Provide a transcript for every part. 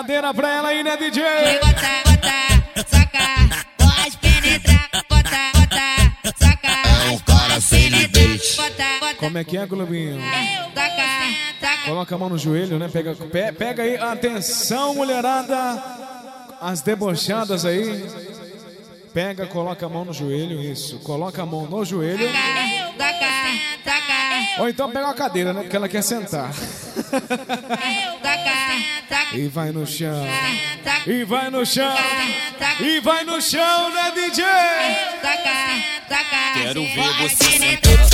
cadeira pra ela aí, né, DJ? Bota, saca, pode penetrar. Bota, saca. É um cara sem limite. Como é que é, Globinho? Taca. Coloca a mão no joelho, né? Pega aí, atenção, mulherada. As debochadas aí. Pega, coloca a mão no joelho, isso. Coloca a mão no joelho. Taca. Ou então pega uma cadeira, né? Porque ela quer sentar. E vai no chão. E vai no chão. E vai no chão, né, DJ? Quero ver você sentar.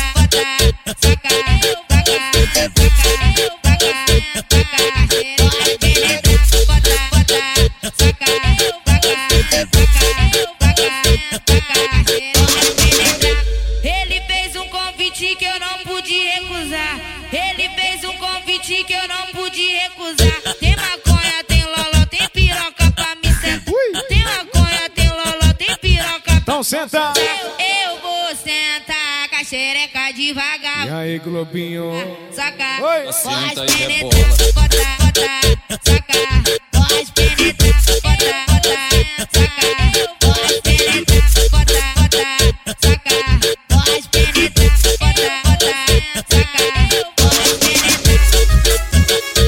Ele fez um convite que eu não pude recusar. Ele fez um convite que eu não pude recusar. Tem maconha, tem loló, tem piroca pra me sentar. Tem maconha, tem loló, tem piroca pra Então senta. Eu vou sentar com a xereca devagar. E aí, Globinho? Saca, Oi. Senta pode e penetrar. rebola. Bota, saca, pode penetrar. Bota, saca, pode penetrar. Bota, saca, pode penetrar. Bota, saca, pode penetrar.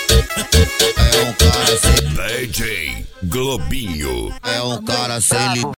É um cara sem DJ Globinho. É um cara sem limite.